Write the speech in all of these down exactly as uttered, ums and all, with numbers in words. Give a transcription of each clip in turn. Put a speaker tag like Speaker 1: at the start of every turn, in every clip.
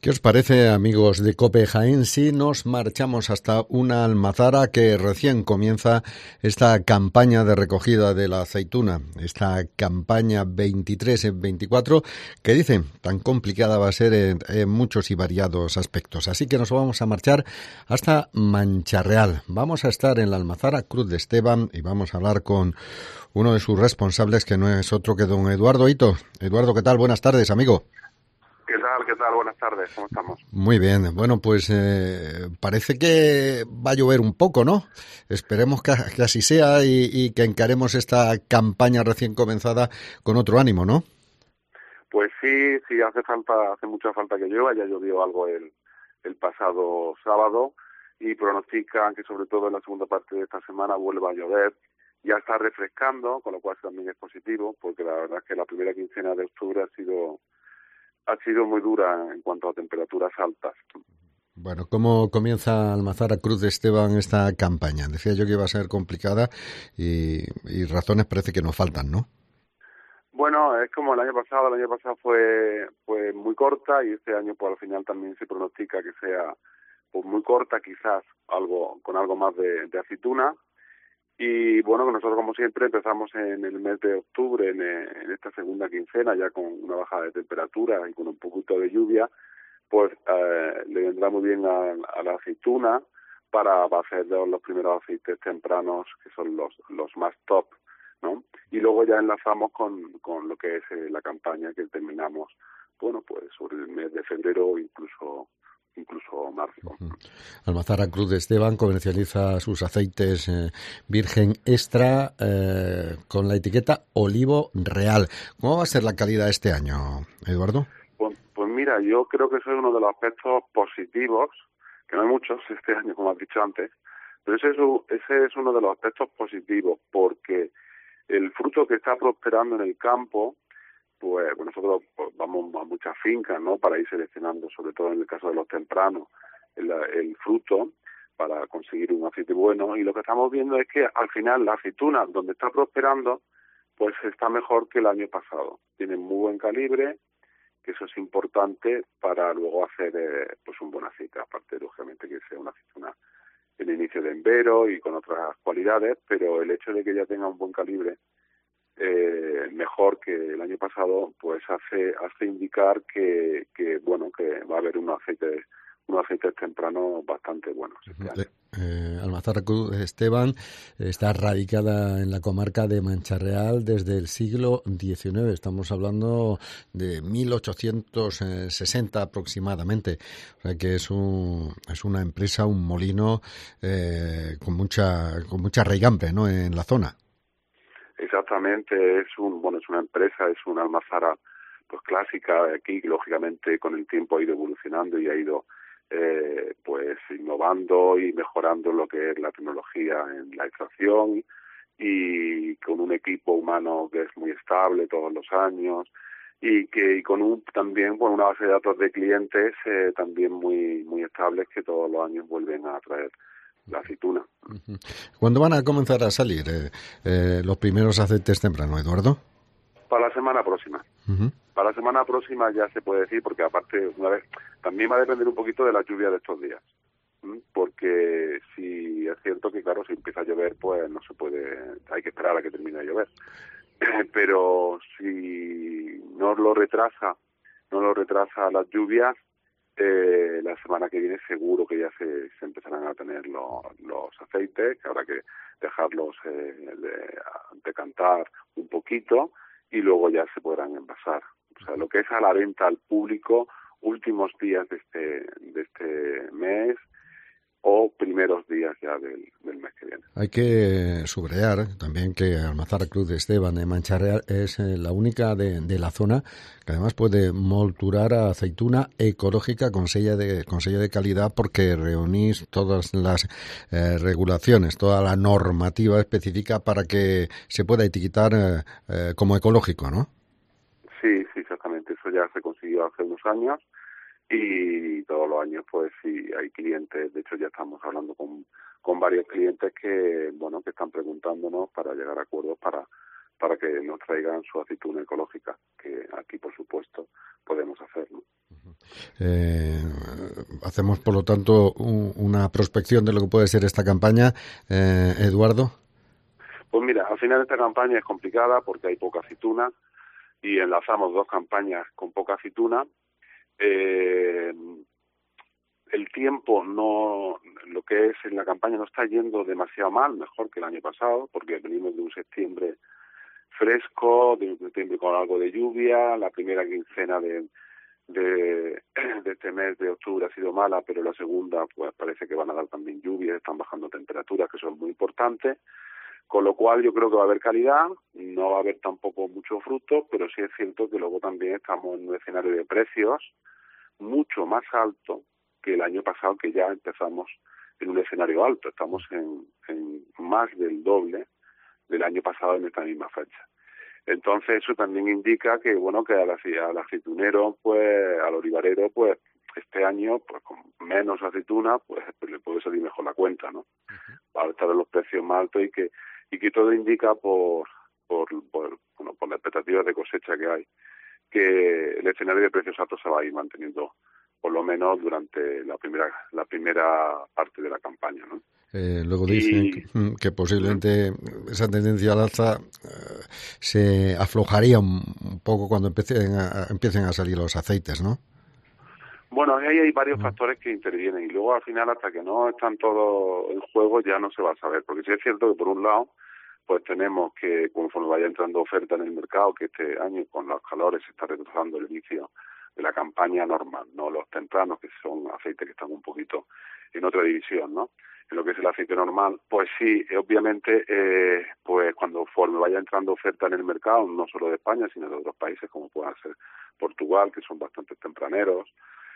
Speaker 1: ¿Qué os parece, amigos de COPE Jaén, si nos marchamos hasta una almazara que recién comienza esta campaña de recogida de la aceituna, esta campaña veintitrés veinticuatro, que dicen tan complicada va a ser en, en muchos y variados aspectos? Así que nos vamos a marchar hasta Mancharreal. Vamos a estar en la almazara Cruz de Esteban y vamos a hablar con uno de sus responsables, que no es otro que don Eduardo Hito. Eduardo, ¿qué tal? Buenas tardes, amigo.
Speaker 2: ¿Qué tal? ¿Qué tal? Buenas tardes. ¿Cómo estamos?
Speaker 1: Muy bien. Bueno, pues eh, parece que va a llover un poco, ¿no? Esperemos que, que así sea y, y que encaremos esta campaña recién comenzada con otro ánimo, ¿no?
Speaker 2: Pues sí, sí, hace falta, hace mucha falta que llueva. Ya llovió algo el, el pasado sábado y pronostican que sobre todo en la segunda parte de esta semana vuelva a llover. Ya está refrescando, con lo cual también es positivo, porque la verdad es que la primera quincena de octubre ha sido ha sido muy dura en cuanto a temperaturas altas.
Speaker 1: Bueno, ¿cómo comienza Almazara Cruz de Esteban esta campaña? Decía yo que iba a ser complicada y, y razones parece que nos faltan, ¿no?
Speaker 2: Bueno, es como el año pasado. El año pasado fue fue muy corta y este año pues al final también se pronostica que sea pues muy corta, quizás algo con algo más de, de aceituna. Y bueno, nosotros como siempre empezamos en el mes de octubre, en, en esta segunda quincena, ya con una bajada de temperatura y con un poquito de lluvia, pues eh, le vendrá muy bien a, a la aceituna para hacer los, los primeros aceites tempranos, que son los los más top, ¿no? Y luego ya enlazamos con, con lo que es eh, la campaña que terminamos, bueno, pues sobre el mes de febrero o incluso incluso marzo.
Speaker 1: Almazara Cruz de Esteban comercializa sus aceites eh, virgen extra eh, con la etiqueta olivo real. ¿Cómo va a ser la calidad este año, Eduardo?
Speaker 2: Pues, pues mira, yo creo que eso es uno de los aspectos positivos, que no hay muchos este año, como has dicho antes, pero ese es, ese es uno de los aspectos positivos, porque el fruto que está prosperando en el campo, pues, pues nosotros pues, vamos a muchas fincas, ¿no?, para ir seleccionando, sobre todo en el caso de los tempranos, el, el fruto para conseguir un aceite bueno, y lo que estamos viendo es que al final la aceituna donde está prosperando pues está mejor que el año pasado. Tiene muy buen calibre, que eso es importante para luego hacer eh, pues un buen aceite, aparte lógicamente que sea una aceituna en inicio de envero y con otras cualidades, pero el hecho de que ya tenga un buen calibre eh, mejor que el año pasado, pues hace hace indicar que, que bueno que va a haber un aceite unos aceites tempranos bastante buenos este año.
Speaker 1: Eh, Almazara Cruz Esteban está radicada en la comarca de Mancharreal desde el siglo diecinueve. Estamos hablando de mil ochocientos sesenta aproximadamente. O sea que es un es una empresa, un molino eh, con mucha con mucha raigambre, ¿no?, en la zona.
Speaker 2: Exactamente, es un bueno es una empresa, es una almazara pues clásica aquí, lógicamente con el tiempo ha ido evolucionando y ha ido eh, pues innovando y mejorando lo que es la tecnología en la extracción, y con un equipo humano que es muy estable todos los años y que y con un también bueno, una base de datos de clientes eh, también muy muy estables, que todos los años vuelven a traer la aceituna.
Speaker 1: ¿Cuándo van a comenzar a salir eh, eh, los primeros aceites tempranos, Eduardo?
Speaker 2: Para la semana próxima. Uh-huh. Para la semana próxima ya se puede decir, porque aparte una vez también va a depender un poquito de la lluvia de estos días, ¿Mm? porque si es cierto que claro, si empieza a llover pues no se puede, hay que esperar a que termine de llover, pero si no lo retrasa, no lo retrasa las lluvias, Eh, la semana que viene seguro que ya se, se empezarán a tener lo, los aceites, que habrá que dejarlos eh, de, decantar un poquito y luego ya se podrán envasar. O sea, lo que es a la venta al público, últimos días de este, de este mes o primeros días ya del, del mes que viene.
Speaker 1: Hay que subrayar también que Almazara Cruz de Esteban de Mancharreal es la única de, de la zona que además puede molturar a aceituna ecológica con sello de, con sello de calidad, porque reunís todas las eh, regulaciones, toda la normativa específica para que se pueda etiquetar eh, eh, como ecológico, ¿no?
Speaker 2: Sí, sí, exactamente. Eso ya se consiguió hace unos años. Y todos los años pues sí hay clientes, de hecho ya estamos hablando con, con varios clientes que bueno que están preguntándonos para llegar a acuerdos para para que nos traigan su aceituna ecológica, que aquí por supuesto podemos hacerlo.
Speaker 1: Eh, hacemos, por lo tanto, un, una prospección de lo que puede ser esta campaña. Eh, Eduardo.
Speaker 2: Pues mira, al final esta campaña es complicada porque hay poca aceituna y enlazamos dos campañas con poca aceituna. Eh, el tiempo no, lo que es en la campaña no está yendo demasiado mal, mejor que el año pasado, porque venimos de un septiembre fresco, de un septiembre con algo de lluvia, la primera quincena de, de, de este mes de octubre ha sido mala, pero la segunda pues parece que van a dar también lluvias, están bajando temperaturas que son muy importantes. Con lo cual yo creo que va a haber calidad, no va a haber tampoco mucho fruto, pero sí es cierto que luego también estamos en un escenario de precios mucho más alto que el año pasado, que ya empezamos en un escenario alto. Estamos en, en más del doble del año pasado en esta misma fecha. Entonces eso también indica que, bueno, que al, al aceitunero, pues, al olivarero, pues, este año, pues con menos aceituna, pues, pues le puede salir mejor la cuenta, ¿no? Uh-huh. Al estar en los precios más altos y que y que todo indica por por por bueno por las expectativas de cosecha que hay, que el escenario de precios altos se va a ir manteniendo por lo menos durante la primera la primera parte de la campaña, ¿no?
Speaker 1: Eh, luego dicen y, que, que posiblemente ¿sí? esa tendencia al alza eh, se aflojaría un, un poco cuando empiecen a, empiecen a salir los aceites, ¿no?
Speaker 2: Bueno, ahí hay varios factores que intervienen y luego al final hasta que no están todos en juego ya no se va a saber, porque sí es cierto que por un lado pues tenemos que conforme vaya entrando oferta en el mercado, que este año con los calores se está retrasando el inicio de la campaña normal, no los tempranos que son aceites que están un poquito en otra división, ¿no? En lo que es el aceite normal, pues sí, obviamente, eh, pues cuando conforme vaya entrando oferta en el mercado, no solo de España, sino de otros países como puedan ser Portugal, que son bastante tempraneros,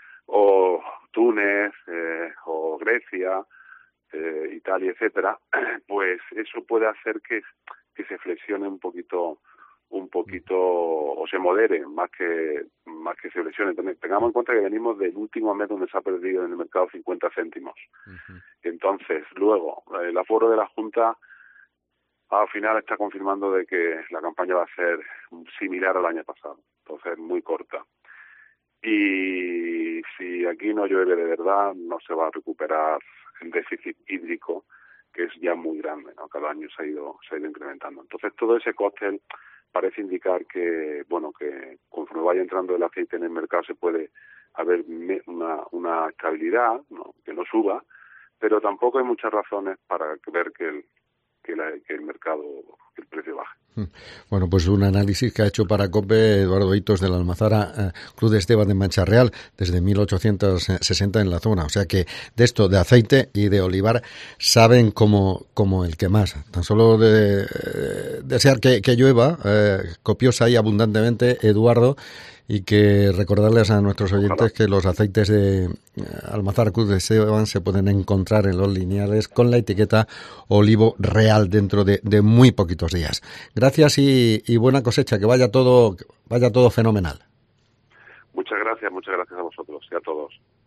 Speaker 2: o Túnez, eh, o Grecia, eh, Italia, etcétera, pues eso puede hacer que, que se flexione un poquito, un poquito, o se modere, más que más que se flexione. Tengamos en cuenta que venimos del último mes donde se ha perdido en el mercado cincuenta céntimos. Uh-huh. Entonces, luego, el aforo de la Junta al final está confirmando de que la campaña va a ser similar al año pasado, entonces muy corta. Y si aquí no llueve de verdad, no se va a recuperar el déficit hídrico, que es ya muy grande, ¿no? Cada año se ha ido se ha ido incrementando. Entonces todo ese cóctel parece indicar que, bueno, que conforme vaya entrando el aceite en el mercado se puede haber una, una estabilidad, ¿no? Que no suba, pero tampoco hay muchas razones para ver que el que, la, que el mercado, que el precio baje.
Speaker 1: Bueno, pues un análisis que ha hecho para COPE Eduardo Hitos de la Almazara eh, Cruz de Esteban de Mancha Real desde mil ochocientos sesenta en la zona. O sea que de esto, de aceite y de olivar, saben como, como el que más. Tan solo de, eh, desear que, que llueva eh, copiosa y abundantemente, Eduardo, y que recordarles a nuestros oyentes que los aceites de Almazara Cruz de Esteban se pueden encontrar en los lineales con la etiqueta Olivo Real dentro de, de muy poquitos días. Gracias y, y buena cosecha, que vaya todo, vaya todo fenomenal.
Speaker 2: Muchas gracias, muchas gracias a vosotros y a todos.